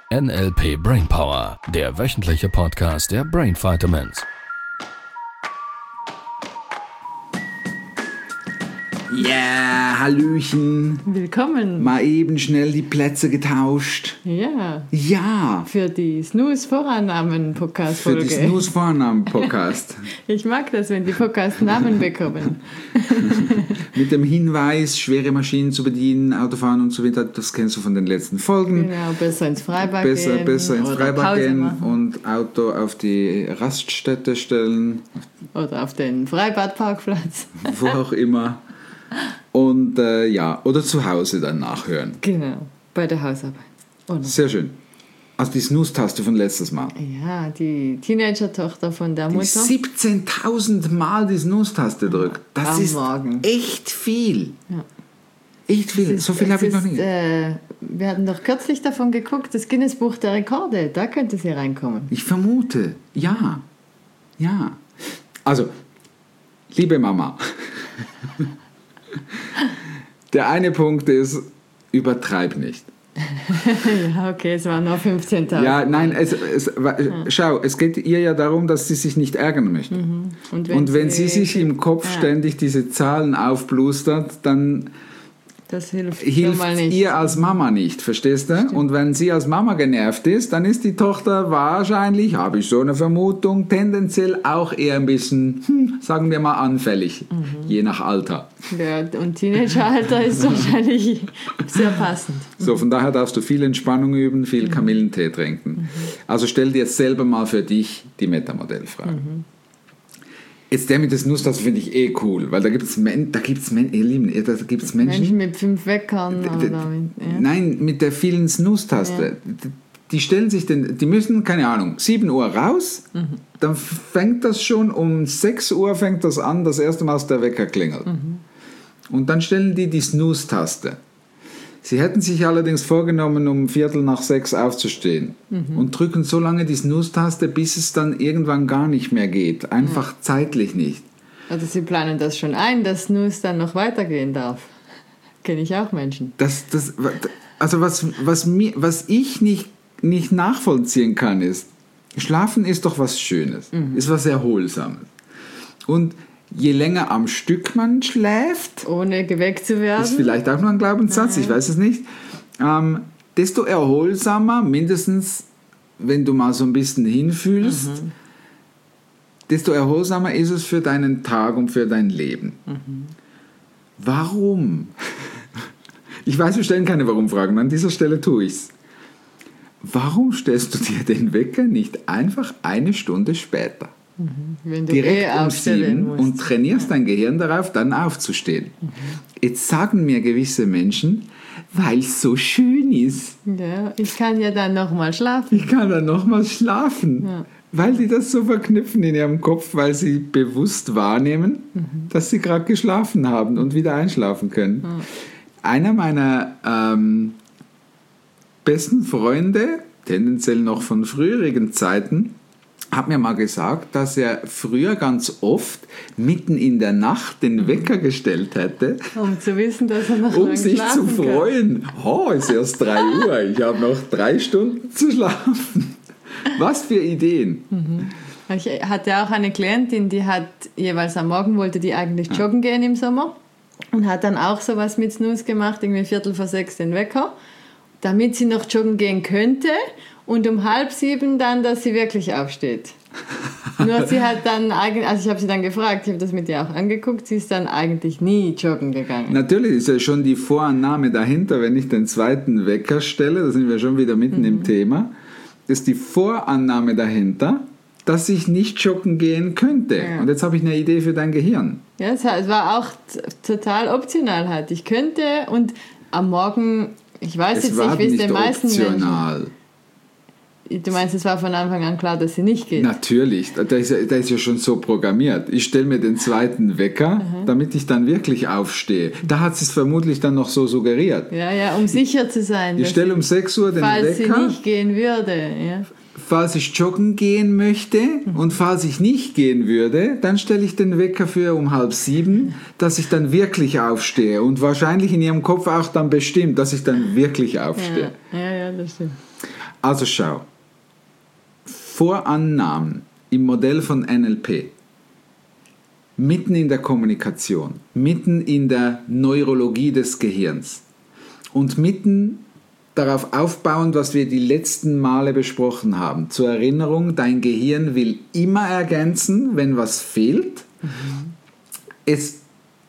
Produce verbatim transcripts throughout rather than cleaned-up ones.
N L P Brainpower, der wöchentliche Podcast der Brain Vitamins. Ja, yeah, Hallöchen. Willkommen. Mal eben schnell die Plätze getauscht. Ja. Ja. Für die Snooze-Vorannahmen-Podcast-Folge. Für die Snooze-Vorannahmen-Podcast. Ich mag das, wenn die Podcasts Namen bekommen. Mit dem Hinweis, schwere Maschinen zu bedienen, Autofahren und so weiter, das kennst du von den letzten Folgen. Genau, besser ins Freibad besser, gehen. Besser ins Freibad gehen machen. und Auto auf die Raststätte stellen. Oder auf den Freibadparkplatz. Wo auch immer. Und äh, ja, oder zu Hause dann nachhören. Genau, bei der Hausarbeit. Oder? Sehr schön. Also die Snooze-Taste von letztes Mal. Ja, die Teenager-Tochter von der Die Mutter. siebzehntausend Mal die Snooze-Taste drückt. Das Am ist Morgen. echt viel. Ja. Echt viel. Ist, so viel habe ich noch nie. Äh, wir hatten doch kürzlich davon geguckt, das Guinness-Buch der Rekorde. Da könnte sie reinkommen. Ich vermute, ja. Ja. Also, liebe Mama. Der eine Punkt ist, übertreib nicht. Ja, okay, es waren nur fünfzehntausend. Ja, nein, es, es, schau, es geht ihr ja darum, dass sie sich nicht ärgern möchte. Mhm. Und wenn, Und wenn sie, sie sich im Kopf ja. ständig diese Zahlen aufblustert, dann das hilft, hilft mal nicht. ihr als Mama nicht, verstehst du? Und wenn sie als Mama genervt ist, dann ist die Tochter wahrscheinlich, habe ich so eine Vermutung, tendenziell auch eher ein bisschen, hm, sagen wir mal, anfällig, mhm. je nach Alter. Ja, und Teenageralter ist wahrscheinlich sehr passend. So, von daher darfst du viel Entspannung üben, viel Kamillentee trinken. Mhm. Also stell dir jetzt selber mal für dich die Metamodellfrage. Mhm. Jetzt der mit der Snooze-Taste finde ich eh cool, weil da gibt es Men- da gibt's Men- ihr Lieben, da gibt's Menschen, Menschen mit fünf Weckern. d- d- oder mit, ja. Nein, mit der vielen Snooze-Taste. Ja. Die stellen sich den, die müssen, keine Ahnung, sieben Uhr raus, mhm. dann fängt das schon um sechs Uhr fängt das an, das erste Mal, dass der Wecker klingelt. Mhm. Und dann stellen die die Snooze-Taste. Sie hätten sich allerdings vorgenommen, um Viertel nach sechs aufzustehen mhm. und drücken so lange die Snooze-Taste, bis es dann irgendwann gar nicht mehr geht. Einfach ja. zeitlich nicht. Also Sie planen das schon ein, dass Snooze dann noch weitergehen darf. Kenne ich auch Menschen. Das, das, also was, was, mir, was ich nicht, nicht nachvollziehen kann, ist, Schlafen ist doch was Schönes, mhm. ist was Erholsames. Und je länger am Stück man schläft, ohne geweckt zu werden, ist vielleicht auch nur ein Glaubenssatz, Nein. ich weiß es nicht, ähm, desto erholsamer, mindestens wenn du mal so ein bisschen hinfühlst, mhm. desto erholsamer ist es für deinen Tag und für dein Leben. Mhm. Warum? Ich weiß, wir stellen keine Warum-Fragen, an dieser Stelle tue ich es. Warum stellst du dir den Wecker nicht einfach eine Stunde später? Wenn du direkt eh um sieben musst. Und trainierst ja. dein Gehirn darauf, dann aufzustehen. Mhm. Jetzt sagen mir gewisse Menschen, weil es so schön ist. Ja, ich kann ja dann nochmal schlafen. Ich kann dann nochmal schlafen. Ja. Weil die das so verknüpfen in ihrem Kopf, weil sie bewusst wahrnehmen, mhm. dass sie gerade geschlafen haben und wieder einschlafen können. Ja. Einer meiner ähm, besten Freunde, tendenziell noch von früheren Zeiten, hat mir mal gesagt, dass er früher ganz oft mitten in der Nacht den Wecker gestellt hätte, um zu wissen, dass er noch um lang sich schlafen zu freuen. Kann. Oh, ist erst drei Uhr, ich habe noch drei Stunden zu schlafen. Was für Ideen. Mhm. Ich hatte auch eine Klientin, die hat jeweils am Morgen wollte die eigentlich joggen gehen im Sommer und hat dann auch sowas mit Snooze gemacht, irgendwie Viertel vor sechs den Wecker, damit sie noch joggen gehen könnte. Und um halb sieben dann, dass sie wirklich aufsteht. Nur sie hat dann eigentlich, also ich habe sie dann gefragt, ich habe das mit ihr auch angeguckt, sie ist dann eigentlich nie joggen gegangen. Natürlich ist ja schon die Vorannahme dahinter, wenn ich den zweiten Wecker stelle, da sind wir schon wieder mitten mhm. im Thema, ist die Vorannahme dahinter, dass ich nicht joggen gehen könnte. Ja. Und jetzt habe ich eine Idee für dein Gehirn. Ja, es war auch total optional halt. Ich könnte und am Morgen, ich weiß es jetzt war nicht, wie es den meisten optional. Menschen... Du meinst, es war von Anfang an klar, dass sie nicht geht? Natürlich, da ist ja, da ist ja schon so programmiert. Ich stelle mir den zweiten Wecker, mhm. damit ich dann wirklich aufstehe. Da hat sie es vermutlich dann noch so suggeriert. Ja, ja, um sicher zu sein. Ich stelle um sechs Uhr den falls Wecker. Falls sie nicht gehen würde. Ja. Falls ich joggen gehen möchte mhm. und falls ich nicht gehen würde, dann stelle ich den Wecker für um halb sieben, dass ich dann wirklich aufstehe. Und wahrscheinlich in ihrem Kopf auch dann bestimmt, dass ich dann wirklich aufstehe. Ja, ja, ja, das stimmt. Also schau, Vorannahmen im Modell von N L P, mitten in der Kommunikation, mitten in der Neurologie des Gehirns und mitten darauf aufbauend, was wir die letzten Male besprochen haben. Zur Erinnerung, dein Gehirn will immer ergänzen, wenn was fehlt. Mhm. Es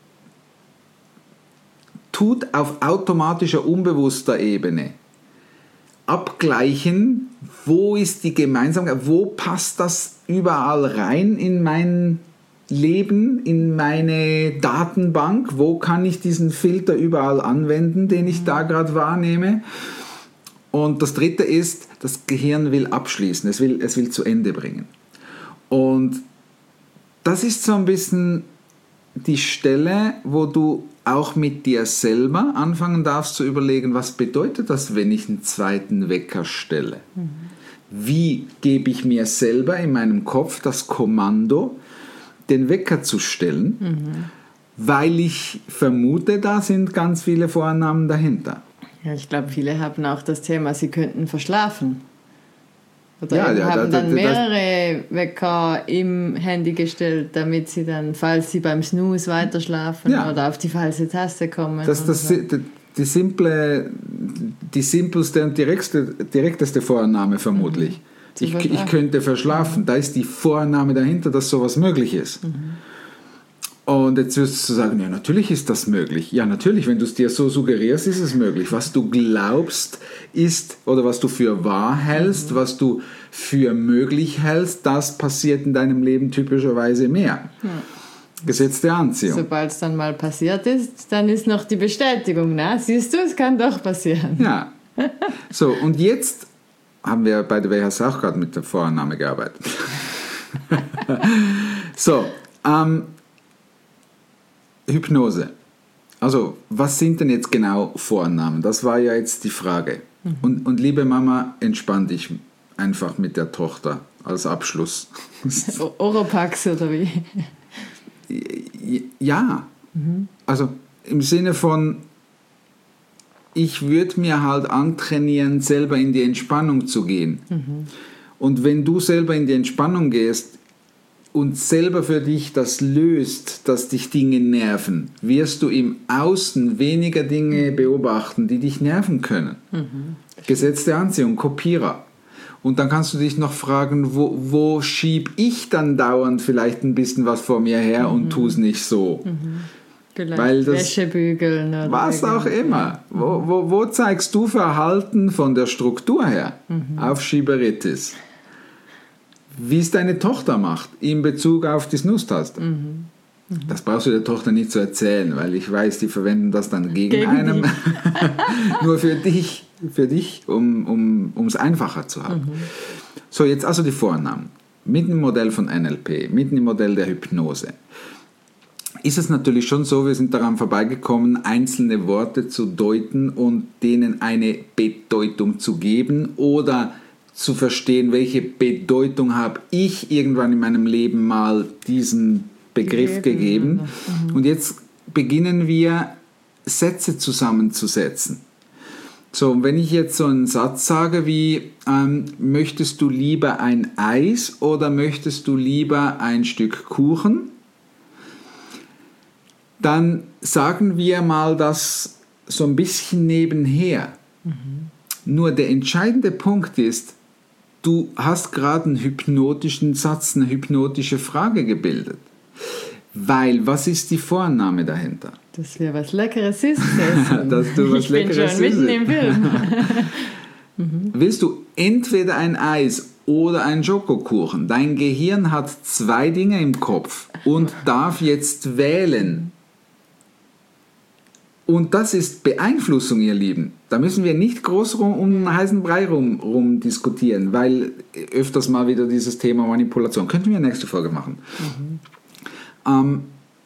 tut auf automatischer, unbewusster Ebene abgleichen, wo ist die Gemeinsamkeit, wo passt das überall rein in mein Leben, in meine Datenbank, wo kann ich diesen Filter überall anwenden, den ich da gerade wahrnehme. Und das dritte ist, das Gehirn will abschließen, es will, es will zu Ende bringen. Und das ist so ein bisschen die Stelle, wo du auch mit dir selber anfangen darfst zu überlegen, was bedeutet das, wenn ich einen zweiten Wecker stelle? Mhm. Wie gebe ich mir selber in meinem Kopf das Kommando, den Wecker zu stellen, mhm. weil ich vermute, da sind ganz viele Vorannahmen dahinter. Ja, ich glaube, viele haben auch das Thema, sie könnten verschlafen. Oder ja, ja, haben da, da, dann mehrere das, Wecker im Handy gestellt, damit sie dann, falls sie beim Snooze weiterschlafen ja. oder auf die falsche Taste kommen. Das, das, so. die, die, simple, die simpelste und direkteste, direkteste Vorannahme vermutlich. Mhm. Ich, ich könnte verschlafen. Mhm. Da ist die Vorannahme dahinter, dass sowas möglich ist. Mhm. Und jetzt wirst du sagen, ja, natürlich ist das möglich. Ja, natürlich, wenn du es dir so suggerierst, ist es möglich. Was du glaubst ist, oder was du für wahr hältst, mhm. was du für möglich hältst, das passiert in deinem Leben typischerweise mehr. Mhm. Gesetz der Anziehung. Sobald es dann mal passiert ist, dann ist noch die Bestätigung, ne? Siehst du, es kann doch passieren. Ja. So, und jetzt haben wir bei der W H S auch gerade mit der Vorannahme gearbeitet. So, ähm, Hypnose. Also, was sind denn jetzt genau Vorannahmen? Das war ja jetzt die Frage. Mhm. Und, und liebe Mama, entspann dich einfach mit der Tochter als Abschluss. Oropax oder wie? Ja. Mhm. Also im Sinne von, ich würde mir halt antrainieren, selber in die Entspannung zu gehen. Mhm. Und wenn du selber in die Entspannung gehst, und selber für dich das löst, dass dich Dinge nerven, wirst du im Außen weniger Dinge beobachten, die dich nerven können. Mhm. Gesetz der Anziehung, Kopierer. Und dann kannst du dich noch fragen, wo, wo schieb ich dann dauernd vielleicht ein bisschen was vor mir her mhm. und tu es nicht so. Mhm. Vielleicht Weil das, Wäsche bügeln oder was auch immer. Mhm. Wo, wo, wo zeigst du Verhalten von der Struktur her? Mhm. Auf Schieberitis. Wie es deine Tochter macht in Bezug auf die Snooze-Taste. Mhm. Mhm. Das brauchst du der Tochter nicht zu erzählen, weil ich weiß, die verwenden das dann gegen, gegen einen. Nur für dich, für dich um, um, um es einfacher zu haben. Mhm. So, jetzt also die Vorannahmen. Mit dem Modell von N L P, mit dem Modell der Hypnose. Ist es natürlich schon so, wir sind daran vorbeigekommen, einzelne Worte zu deuten und denen eine Bedeutung zu geben oder zu verstehen, welche Bedeutung habe ich irgendwann in meinem Leben mal diesen Begriff gegeben. gegeben. Mhm. Und jetzt beginnen wir, Sätze zusammenzusetzen. So, und wenn ich jetzt so einen Satz sage wie, ähm, möchtest du lieber ein Eis oder möchtest du lieber ein Stück Kuchen? Dann sagen wir mal das so ein bisschen nebenher. Mhm. Nur der entscheidende Punkt ist, du hast gerade einen hypnotischen Satz, eine hypnotische Frage gebildet. Weil, was ist die Vorannahme dahinter? Dass wir was Leckeres essen. Dass du was ich Leckeres bin schon mitten im Film. mhm. Willst du entweder ein Eis oder einen Schokokuchen? Dein Gehirn hat zwei Dinge im Kopf und darf jetzt wählen. Und das ist Beeinflussung, ihr Lieben. Da müssen wir nicht groß rum, um einen heißen Brei rum, rum diskutieren, weil öfters mal wieder dieses Thema Manipulation. Könnten wir nächste Folge machen. Mhm. Ähm,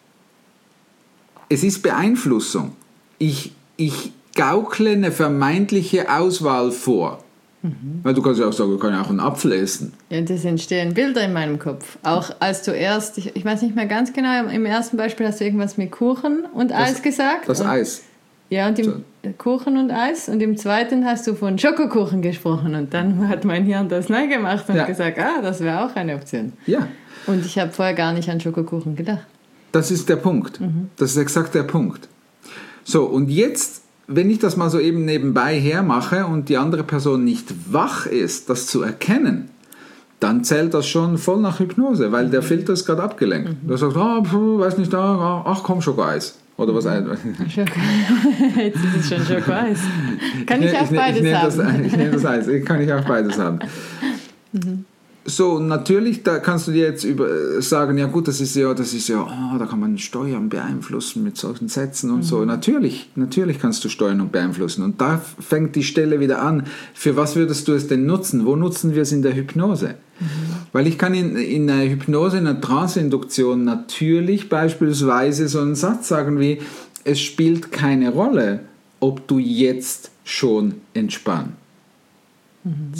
es ist Beeinflussung. Ich, ich gaukle eine vermeintliche Auswahl vor. Mhm. Weil du kannst ja auch sagen, ich kann ja auch einen Apfel essen. Ja, das entstehen Bilder in meinem Kopf. Auch als du erst, ich, ich weiß nicht mehr ganz genau, im ersten Beispiel hast du irgendwas mit Kuchen und das, Eis gesagt. Das und, Eis. Ja, und im, so. Kuchen und Eis und im zweiten hast du von Schokokuchen gesprochen und dann hat mein Hirn das neu gemacht und Ja. gesagt, ah, das wäre auch eine Option. Ja, Und ich habe vorher gar nicht an Schokokuchen gedacht. das ist der Punkt. Das ist exakt der Punkt. So, und jetzt, wenn ich das mal so eben nebenbei hermache und die andere Person nicht wach ist, das zu erkennen, dann zählt das schon voll nach Hypnose, weil der Filter ist gerade abgelenkt. Der sagt, ah, pf, weiß nicht, ah, ach komm, Schokoeis. Oder was? Schoko. Jetzt ist es schon Schokoeis. Kann ich, ich auch ne- beides ich nehm haben? Das, ich nehme das Eis. Ich kann ich auch beides haben. So, natürlich, da kannst du dir jetzt über, sagen, ja gut, das ist ja, das ist ja, oh, da kann man Steuern beeinflussen mit solchen Sätzen und mhm. so. Natürlich, natürlich kannst du steuern und beeinflussen. Und da fängt die Stelle wieder an. Für was würdest du es denn nutzen? Wo nutzen wir es in der Hypnose? Mhm. Weil ich kann in, in einer Hypnose, in einer Trance-Induktion natürlich beispielsweise so einen Satz sagen wie, es spielt keine Rolle, ob du jetzt schon entspannst. Mhm.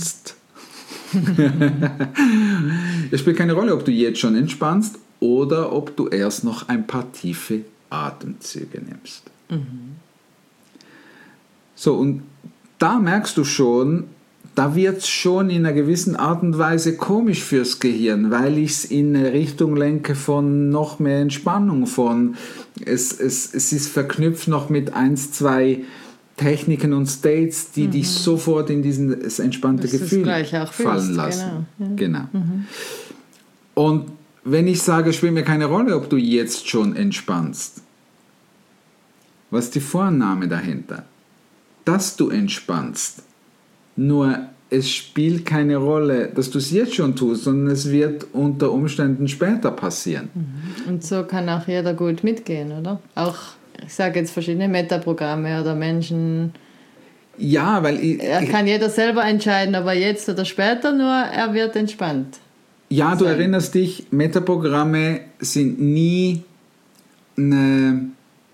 Es spielt keine Rolle, ob du jetzt schon entspannst oder ob du erst noch ein paar tiefe Atemzüge nimmst. Mhm. So, und da merkst du schon, da wird es schon in einer gewissen Art und Weise komisch fürs Gehirn, weil ich es in eine Richtung lenke von noch mehr Entspannung, von es, es, es ist verknüpft noch mit eins, zwei Techniken und States, die mhm. dich sofort in dieses entspannte das Gefühl auch fallen fühlst. lassen. Genau. Ja. genau. Mhm. Und wenn ich sage, spielt mir keine Rolle, ob du jetzt schon entspannst, was ist die Vorannahme dahinter? Dass du entspannst. Nur es spielt keine Rolle, dass du es jetzt schon tust, sondern es wird unter Umständen später passieren. Mhm. Und so kann auch jeder gut mitgehen, oder? Auch ich sage jetzt verschiedene Metaprogramme oder Menschen. Ja, weil ich, er kann jeder selber entscheiden, ob er jetzt oder später, nur er wird entspannt. Ja, du erinnerst dich, Metaprogramme sind nie eine,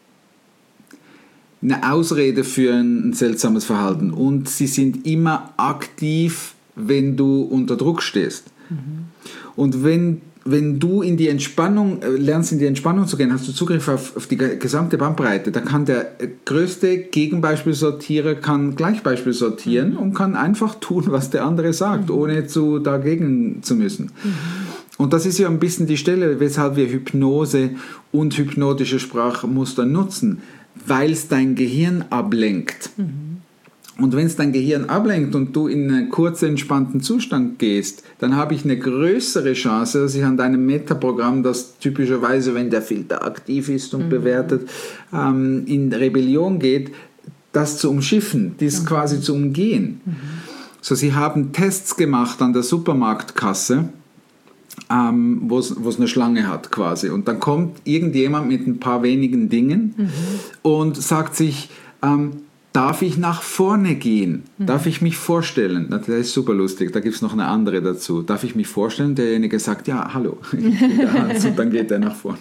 eine Ausrede für ein seltsames Verhalten und sie sind immer aktiv, wenn du unter Druck stehst. Mhm. Und wenn Wenn du in die Entspannung lernst, in die Entspannung zu gehen, hast du Zugriff auf, auf die gesamte Bandbreite. Da kann der größte Gegenbeispielsortierer kann Gleichbeispiel sortieren mhm. und kann einfach tun, was der andere sagt, mhm. ohne zu, dagegen zu müssen. Mhm. Und das ist ja ein bisschen die Stelle, weshalb wir Hypnose und hypnotische Sprachmuster nutzen, weil es dein Gehirn ablenkt. Mhm. Und wenn es dein Gehirn ablenkt und du in einen kurz entspannten Zustand gehst, dann habe ich eine größere Chance, dass ich an deinem Metaprogramm, das typischerweise, wenn der Filter aktiv ist und mhm. bewertet, ähm, in Rebellion geht, das zu umschiffen, das mhm. quasi zu umgehen. Mhm. So, sie haben Tests gemacht an der Supermarktkasse, ähm, wo es eine Schlange hat quasi. Und dann kommt irgendjemand mit ein paar wenigen Dingen mhm. und sagt sich, ähm, darf ich nach vorne gehen? Mhm. Darf ich mich vorstellen? Das ist super lustig, da gibt es noch eine andere dazu. Darf ich mich vorstellen? Derjenige sagt, ja, hallo. Und dann geht er nach vorne.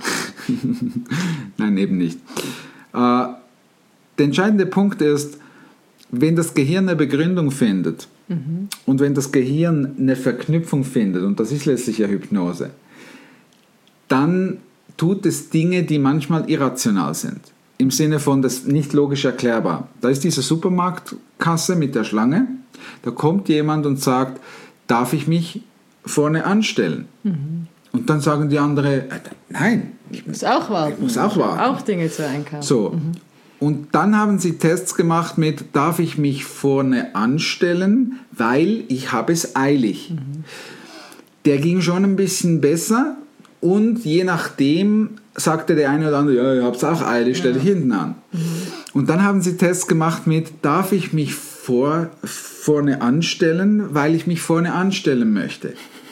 Nein, eben nicht. Äh, der entscheidende Punkt ist, wenn das Gehirn eine Begründung findet mhm. und wenn das Gehirn eine Verknüpfung findet, und das ist letztlich ja Hypnose, dann tut es Dinge, die manchmal irrational sind. Im Sinne von, das nicht logisch erklärbar. Da ist diese Supermarktkasse mit der Schlange, da kommt jemand und sagt, darf ich mich vorne anstellen? Mhm. Und dann sagen die anderen, äh, nein. Ich muss auch warten. Ich muss auch warten. Auch Dinge zu einkaufen. So. Mhm. Und dann haben sie Tests gemacht mit, darf ich mich vorne anstellen, weil ich habe es eilig. Mhm. Der ging schon ein bisschen besser und je nachdem sagte der eine oder andere, ja, ihr habt es auch eilig, stell dich ja. hinten an. Mhm. Und dann haben sie Tests gemacht mit, darf ich mich vor, vorne anstellen, weil ich mich vorne anstellen möchte.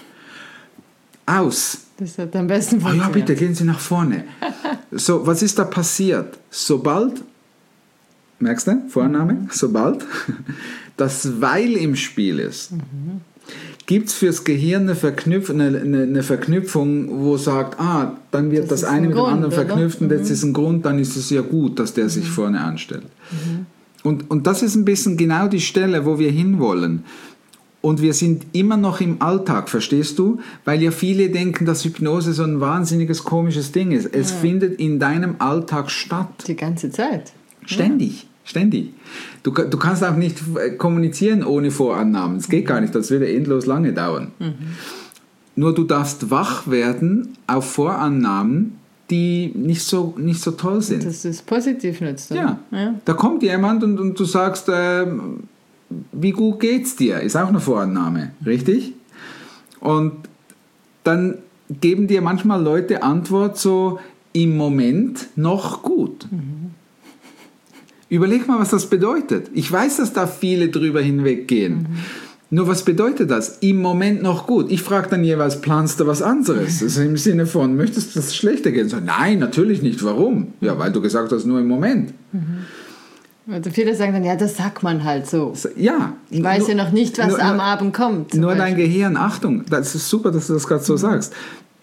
Aus. Das hat am besten funktioniert. Oh ja, bitte, gehen Sie nach vorne. So, was ist da passiert? Sobald, merkst du, Vorname, mhm. sobald das Weil im Spiel ist, mhm. gibt es fürs Gehirn eine, Verknüpf- eine, eine, eine Verknüpfung, wo sagt, ah, dann wird das, das eine ein mit Grund, dem anderen verknüpft oder? Und das mhm. ist ein Grund, dann ist es ja gut, dass der sich mhm. vorne anstellt. Mhm. Und, und das ist ein bisschen genau die Stelle, wo wir hinwollen. Und wir sind immer noch im Alltag, verstehst du? Weil ja viele denken, dass Hypnose so ein wahnsinniges, komisches Ding ist. Es ja. findet in deinem Alltag statt. Die ganze Zeit. Ständig. Ständig. Du, du kannst auch nicht kommunizieren ohne Vorannahmen. Es geht gar nicht, das würde endlos lange dauern. Mhm. Nur du darfst wach werden auf Vorannahmen, die nicht so, nicht so toll sind. Das ist positiv nützt. Ja. ja. Da kommt jemand und, und du sagst, äh, wie gut geht's dir? Ist auch eine Vorannahme, richtig? Und dann geben dir manchmal Leute Antwort so, im Moment noch gut. Mhm. Überleg mal, was das bedeutet. Ich weiß, dass da viele drüber hinweggehen. Mhm. Nur was bedeutet das? Im Moment noch gut. Ich frage dann jeweils, planst du was anderes? Also im Sinne von, möchtest du das schlechter gehen? So, nein, natürlich nicht. Warum? Ja, weil du gesagt hast, nur im Moment. Mhm. Also viele sagen dann, ja, das sagt man halt so. so ja. Ich weiß nur, ja noch nicht, was nur, am nur, Abend kommt. Nur Beispiel. Dein Gehirn, Achtung, das ist super, dass du das gerade so mhm. sagst.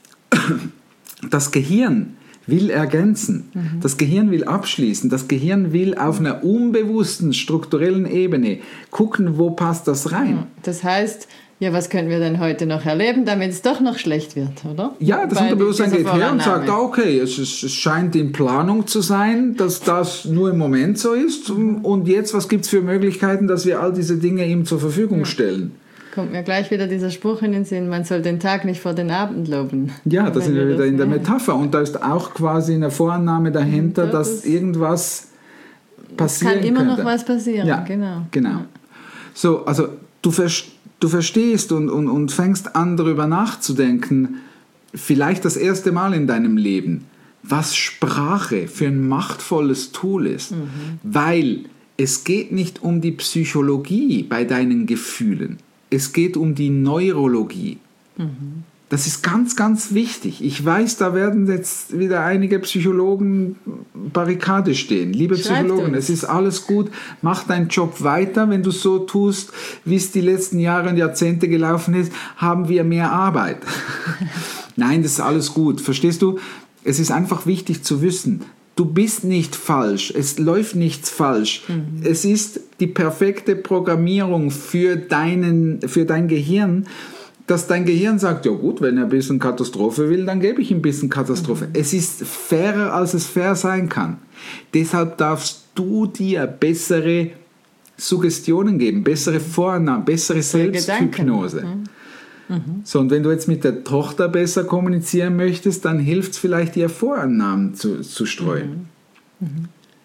Das Gehirn will ergänzen. Mhm. Das Gehirn will abschließen. Das Gehirn will auf einer unbewussten, strukturellen Ebene gucken, wo passt das rein. Das heißt, ja, was können wir denn heute noch erleben, damit es doch noch schlecht wird, oder? Ja, das Unterbewusstsein geht her und sagt, okay, es, ist, es scheint in Planung zu sein, dass das nur im Moment so ist. Mhm. Und jetzt, was gibt es für Möglichkeiten, dass wir all diese Dinge ihm zur Verfügung mhm. stellen? Kommt mir gleich wieder dieser Spruch in den Sinn, man soll den Tag nicht vor den Abend loben. Ja, da sind wir wieder in der Metapher. Und da ist auch quasi eine Vorannahme dahinter, ja, das dass irgendwas passieren könnte. Es kann immer könnte. noch was passieren, ja, genau. genau. So, also du, du verstehst und, und, und fängst an, darüber nachzudenken, vielleicht das erste Mal in deinem Leben, was Sprache für ein machtvolles Tool ist. Mhm. Weil es geht nicht um die Psychologie bei deinen Gefühlen. Es geht um die Neurologie. Mhm. Das ist ganz, ganz wichtig. Ich weiß, da werden jetzt wieder einige Psychologen Barrikade stehen. Liebe Schreibt Psychologen, uns. Es ist alles gut. Mach deinen Job weiter. Wenn du so tust, wie es die letzten Jahre und Jahrzehnte gelaufen ist, haben wir mehr Arbeit. Nein, das ist alles gut. Verstehst du? Es ist einfach wichtig zu wissen, du bist nicht falsch, es läuft nichts falsch. Mhm. Es ist die perfekte Programmierung für, deinen, für dein Gehirn, dass dein Gehirn sagt, ja gut, wenn er ein bisschen Katastrophe will, dann gebe ich ihm ein bisschen Katastrophe. Mhm. Es ist fairer, als es fair sein kann. Deshalb darfst du dir bessere Suggestionen geben, bessere Vorannahmen, bessere Selbsthypnose. Mhm. Mhm. So, und wenn du jetzt mit der Tochter besser kommunizieren möchtest, dann hilft es vielleicht, ihr Vorannahmen zu, zu streuen. Mhm. Mhm.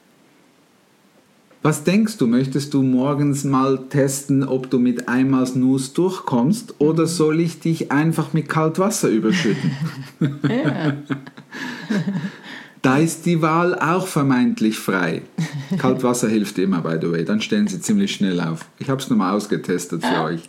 Was denkst du, möchtest du morgens mal testen, ob du mit einmal Snooze durchkommst, mhm. oder soll ich dich einfach mit Kaltwasser überschütten? Ja. Da ist die Wahl auch vermeintlich frei. Kaltwasser hilft immer, by the way, dann stehen sie ziemlich schnell auf. Ich habe es nochmal ausgetestet für euch.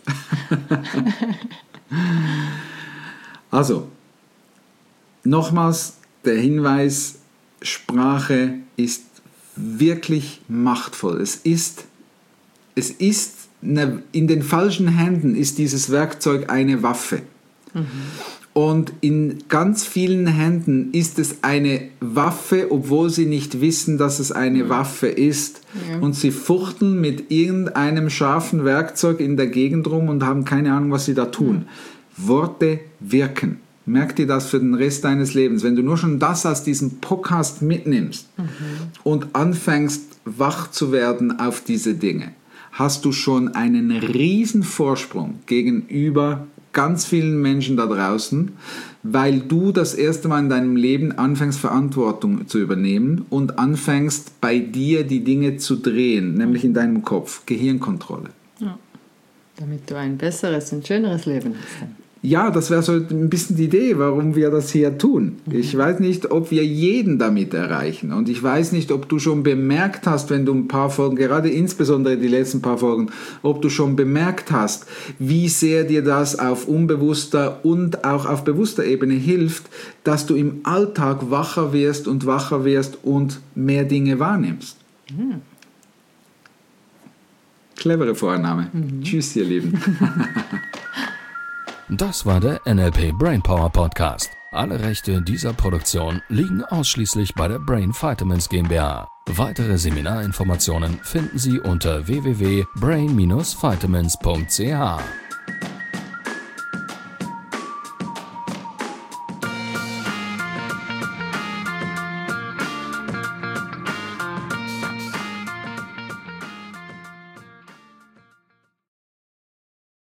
Also, nochmals der Hinweis, Sprache ist wirklich machtvoll. Es ist, es ist eine, in den falschen Händen ist dieses Werkzeug eine Waffe. Mhm. Und in ganz vielen Händen ist es eine Waffe, obwohl sie nicht wissen, dass es eine mhm. Waffe ist. Ja. Und sie fuchteln mit irgendeinem scharfen Werkzeug in der Gegend rum und haben keine Ahnung, was sie da tun. Mhm. Worte wirken. Merk dir das für den Rest deines Lebens. Wenn du nur schon das aus diesem Podcast mitnimmst mhm. und anfängst, wach zu werden auf diese Dinge, hast du schon einen riesen Vorsprung gegenüber ganz vielen Menschen da draußen, weil du das erste Mal in deinem Leben anfängst, Verantwortung zu übernehmen und anfängst, bei dir die Dinge zu drehen, nämlich in deinem Kopf. Gehirnkontrolle. Ja. Damit du ein besseres und schöneres Leben hast. Ja, das wäre so ein bisschen die Idee, warum wir das hier tun. Mhm. Ich weiß nicht, ob wir jeden damit erreichen. Und ich weiß nicht, ob du schon bemerkt hast, wenn du ein paar Folgen, gerade insbesondere die letzten paar Folgen, ob du schon bemerkt hast, wie sehr dir das auf unbewusster und auch auf bewusster Ebene hilft, dass du im Alltag wacher wirst und wacher wirst und mehr Dinge wahrnimmst. Mhm. Clevere Vorannahme. Mhm. Tschüss, ihr Lieben. Das war der N L P Brainpower Podcast. Alle Rechte dieser Produktion liegen ausschließlich bei der Brain Vitamins GmbH. Weitere Seminarinformationen finden Sie unter w w w punkt brain dash vitamins punkt c h.